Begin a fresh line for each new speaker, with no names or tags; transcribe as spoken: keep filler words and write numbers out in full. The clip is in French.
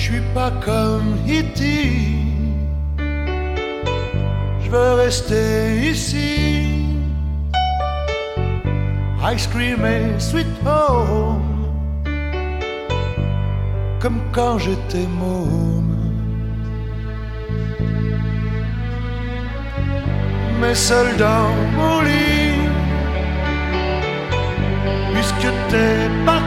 suis pas comme Hitty, je veux rester ici. Ice cream et sweet home, comme quand j'étais môme. Mais seul dans mon lit, puisque t'es pas